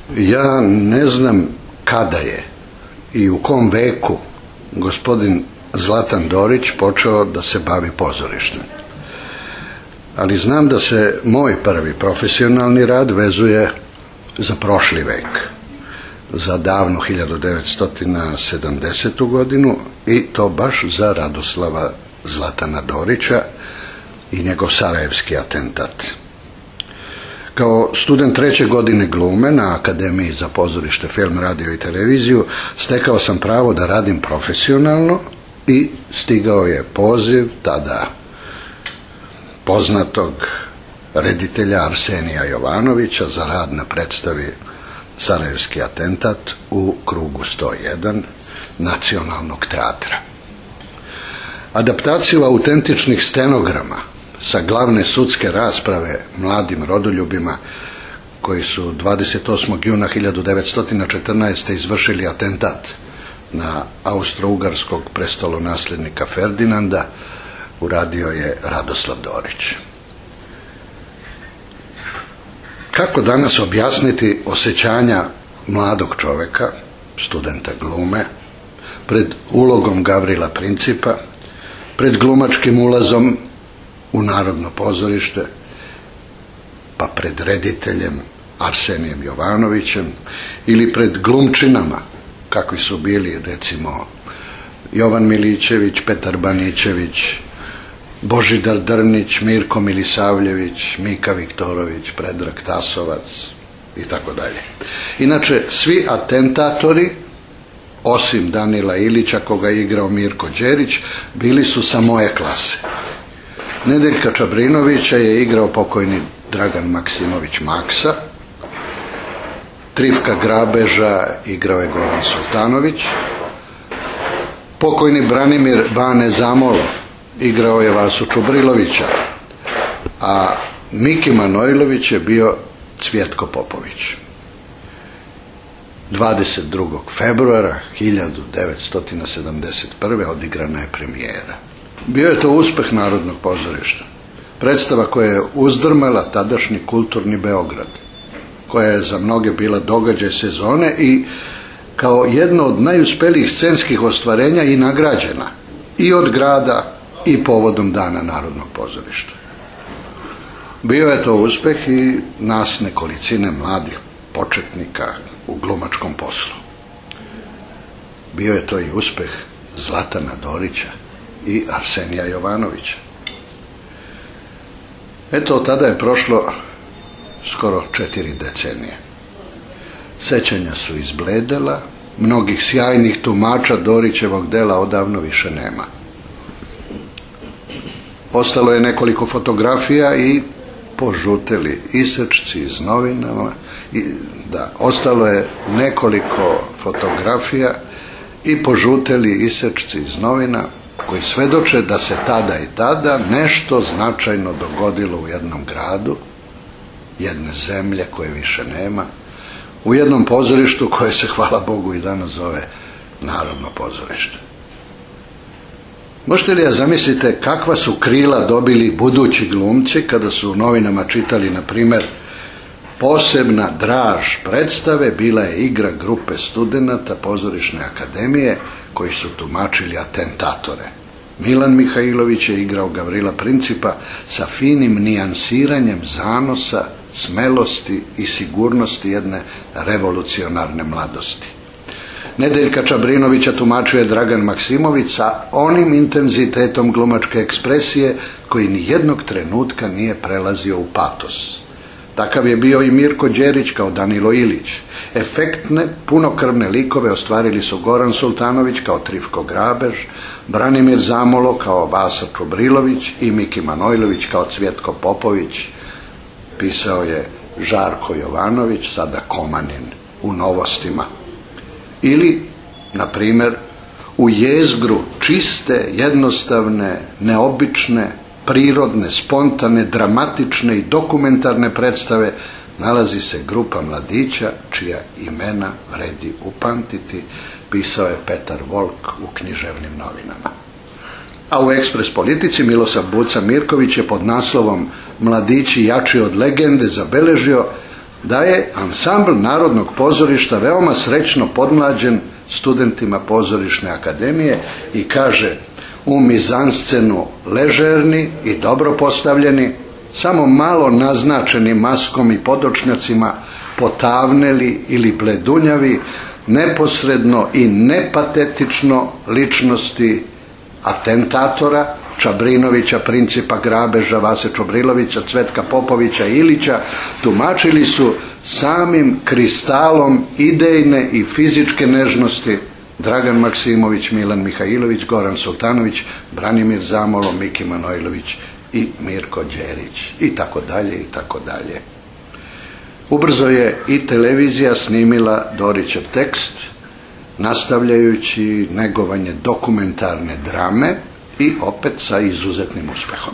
Ja ne znam kada je i u kom veku gospodin Zlatan Dorić počeo da se bavi pozorištem. Ali znam da se moj prvi profesionalni rad vezuje za prošli vek, za davnu 1970. godinu i to baš za Radoslava Zlatana Dorića i njegov sarajevski atentat. Kao student 3. godine glume na Akademiji za pozorište, film, radio i televiziju stekao sam pravo da radim profesionalno i stigao je poziv tada poznatog reditelja Arsenija Jovanovića za rad na predstavi Sarajevski atentat u krugu 101 Nacionalnog teatra. Adaptaciju autentičnih stenograma sa glavne sudske rasprave mladim rodoljubima koji su 28. juna 1914. izvršili atentat na austro-ugarskog prestolonaslednika Ferdinanda uradio je Radoslav Dorić. Kako danas objasniti osjećanja mladog čoveka, studenta glume, pred ulogom Gavrila Principa, pred glumačkim ulazom u Narodno pozorište, pa pred rediteljem Arsenijem Jovanovićem ili pred glumčinama, kakvi su bili recimo Jovan Milićević, Petar Banićević, Božidar Drnić, Mirko Milisavljević, Mika Viktorović, Predrag Tasovac i tako dalje. Inače, svi atentatori, osim Danila Ilića, koga je igrao Mirko Đerić, bili su sa moje klase. Nedeljka Čabrinovića je igrao pokojni Dragan Maksimović Maksa, Trifka Grabeža igrao je Goran Sultanović, pokojni Branimir Bane Zamolo igrao je Vasu Čubrilovića, a Miki Manojlović je bio Cvjetko Popović. 22. februara 1971. odigrana je premijera. Bio je to uspeh Narodnog pozorišta. Predstava koja je uzdrmala tadašnji kulturni Beograd, koja je za mnoge bila događaj sezone i kao jedno od najuspelijih scenskih ostvarenja i nagrađena i od grada i povodom Dana Narodnog pozorišta. Bio je to uspeh i nas nekolicine mladih početnika u glumačkom poslu. Bio je to i uspeh Zlatana Dorića i Arsenija Jovanovića. Eto, od tada je prošlo skoro 4 decenije. Sećanja su izbledela, mnogih sjajnih tumača Dorićevog dela odavno više nema. Ostalo je nekoliko fotografija i požuteli isečci iz novinama. Ostalo je nekoliko fotografija i požuteli isečci iz novina koji svedoče da se tada i tada nešto značajno dogodilo u jednom gradu, jedne zemlje koje više nema, u jednom pozorištu koje se, hvala Bogu, i danas zove Narodno pozorište. Možete li ja zamislite kakva su krila dobili budući glumci kada su u novinama čitali, na primjer, posebna draž predstave bila je igra grupe studenata Pozorišne akademije koji su tumačili atentatore. Milan Mihajlović je igrao Gavrila Principa sa finim nijansiranjem zanosa, smelosti i sigurnosti jedne revolucionarne mladosti. Nedeljka Čabrinovića tumačio je Dragan Maksimović sa onim intenzitetom glumačke ekspresije koji ni jednog trenutka nije prelazio u patos. Takav je bio i Mirko Đerić kao Danilo Ilić. Efektne, punokrvne likove ostvarili su Goran Sultanović kao Trifko Grabež, Branimir Zamolo kao Vasa Čubrilović i Miki Manojlović kao Cvjetko Popović, pisao je Žarko Jovanović, sada Komanin, u Novostima. Ili, na primjer, u jezgru čiste, jednostavne, neobične, prirodne, spontane, dramatične i dokumentarne predstave nalazi se grupa mladića čija imena vredi upamtiti, pisao je Petar Volk u Književnim novinama. A u Ekspres politici Milosav Buca Mirković je pod naslovom Mladići jači od legende zabeležio da je ansambl Narodnog pozorišta veoma srećno podmlađen studentima pozorišne akademije i kaže: u mizanscenu ležerni i dobro postavljeni, samo malo naznačeni maskom i podočnjacima, potavneli ili bledunjavi, neposredno i nepatetično ličnosti atentatora, Čabrinovića, Principa, Grabeža, Vase Čobrilovića, Cvetka Popovića, Ilića, tumačili su samim kristalom idejne i fizičke nežnosti Dragan Maksimović, Milan Mihajlović, Goran Sultanović, Branimir Zamolo, Miki Manojlović i Mirko Đerić i tako dalje i tako dalje. Ubrzo je i televizija snimila Dorićev tekst, nastavljajući negovanje dokumentarne drame i opet sa izuzetnim uspehom.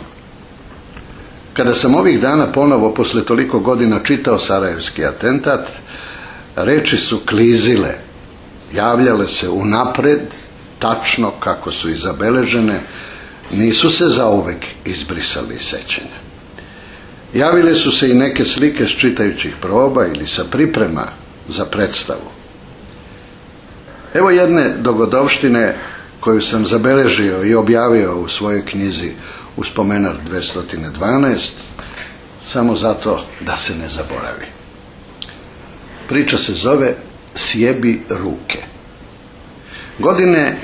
Kada sam ovih dana ponovo posle toliko godina čitao Sarajevski atentat, reči su klizile, javljale se unapred, tačno kako su i zabeležene, nisu se zauvek izbrisali sećanja. Javile su se i neke slike s čitajućih proba ili sa priprema za predstavu. Evo jedne dogodovštine koju sam zabeležio i objavio u svojoj knjizi Uspomenar 212, samo zato da se ne zaboravi. Priča se zove Sjebi ruke. Godine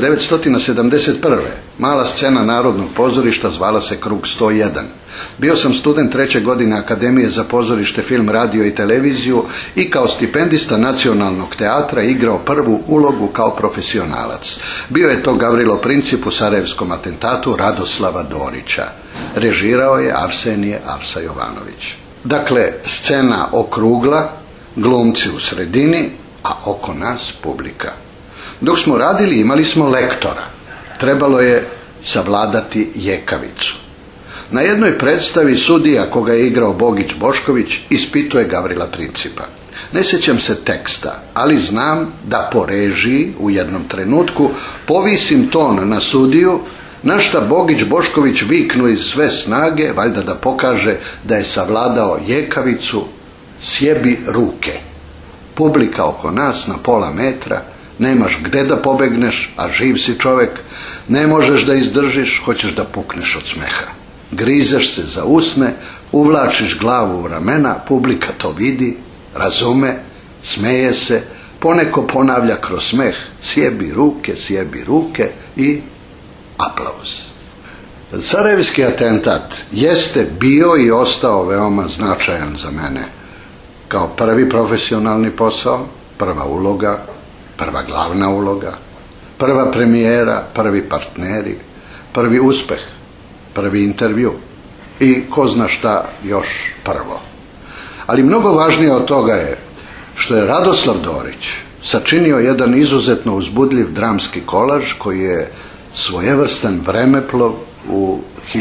1971. mala scena Narodnog pozorišta zvala se Krug 101. Bio sam student 3. godine Akademije za pozorište, film, radio i televiziju i kao stipendista Nacionalnog teatra igrao prvu ulogu kao profesionalac. Bio je to Gavrilo Princip u Sarajevskom atentatu Radoslava Dorića. Režirao je Arsenije Arsa Jovanović. Dakle, scena okrugla, glumci u sredini, a oko nas publika. Dok smo radili imali smo lektora. Trebalo je savladati jekavicu. Na jednoj predstavi sudija koga je igrao Bogić Bošković ispituje Gavrila Principa. Ne sjećam se teksta, ali znam da po režiji u jednom trenutku povisim ton na sudiju, na šta Bogić Bošković viknu iz sve snage, valjda da pokaže da je savladao jekavicu: sjebi ruke. Publika oko nas na pola metra, nemaš gde da pobegneš, a živ si čovek, ne možeš da izdržiš, hoćeš da pukneš od smeha. Grizeš se za usne, uvlačiš glavu u ramena, publika to vidi, razume, smeje se, poneko ponavlja kroz smeh: sjebi ruke i aplauz. Sarajevski atentat jeste bio i ostao veoma značajan za mene. Kao prvi profesionalni posao, prva uloga, prva glavna uloga, prva premijera, prvi partneri, prvi uspeh, prvi intervju i ko zna šta još prvo. Ali mnogo važnije od toga je što je Radoslav Dorić sačinio jedan izuzetno uzbudljiv dramski kolaž koji je svojevrstan vremeplov u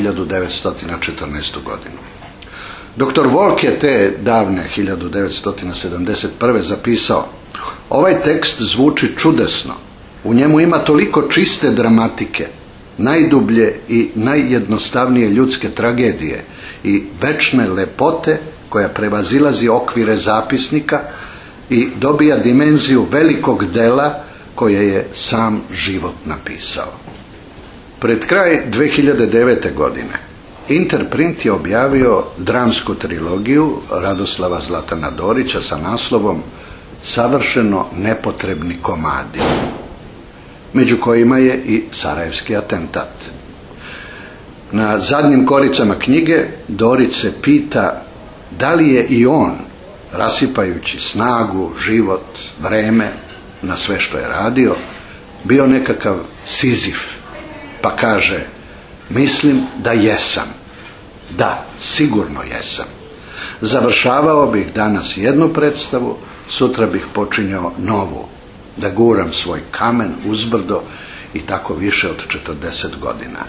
1914. godinu. Doktor Volk je te davne 1971. zapisao: ovaj tekst zvuči čudesno, u njemu ima toliko čiste dramatike, najdublje i najjednostavnije ljudske tragedije i večne lepote koja prevazilazi okvire zapisnika i dobija dimenziju velikog dela koje je sam život napisao. Pred kraj 2009. godine Interprint je objavio dramsku trilogiju Radoslava Zlatana Dorića sa naslovom Savršeno nepotrebni komadi, među kojima je i Sarajevski atentat. Na zadnjim koricama knjige Dorić se pita da li je i on, rasipajući snagu, život, vreme na sve što je radio, bio nekakav Sizif, pa kaže: mislim da jesam. Da, sigurno jesam. Završavao bih danas jednu predstavu, sutra bih počinjao novu, da guram svoj kamen uzbrdo i tako više od 40 godina.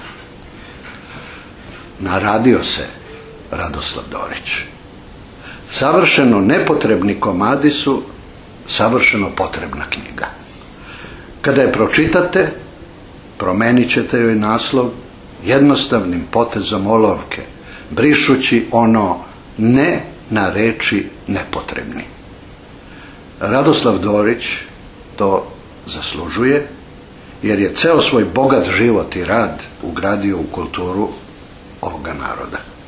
Naradio se Radoslav Dorić. Savršeno nepotrebni komadi su savršeno potrebna knjiga. Kada je pročitate, promenit ćete joj naslov jednostavnim potezom olovke, brišući ono ne na reči nepotrebni. Radoslav Dorić to zaslužuje, jer je ceo svoj bogat život i rad ugradio u kulturu ovoga naroda.